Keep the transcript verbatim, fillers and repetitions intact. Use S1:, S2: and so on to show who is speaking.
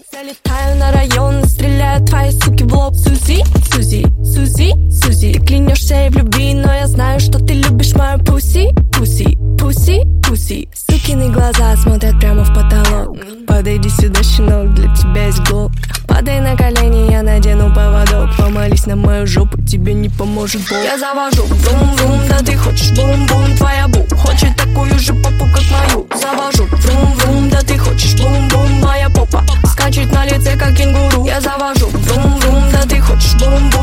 S1: Залетаю на район, стреляю твои суки в лоб. Сузи, Сузи, Сузи, Сузи. Ты клянешься и в любви, но я знаю, что ты любишь мою пуси, пуси, пуси, пуси. Сукины глаза смотрят прямо в потолок. Подойди сюда, щенок, для тебя есть глок. Падай на колени, я надену поводок. Помолись на мою жопу, тебе не поможет Бог. Я завожу врум-врум, да ты хочешь бум-бум. Твоя бу хочет такую же попу, как мою. Завожу врум-врум, да ты хочешь бум-бум. Моя попа скачет на лице, как кенгуру. Я завожу врум-врум, да ты хочешь бум-бум.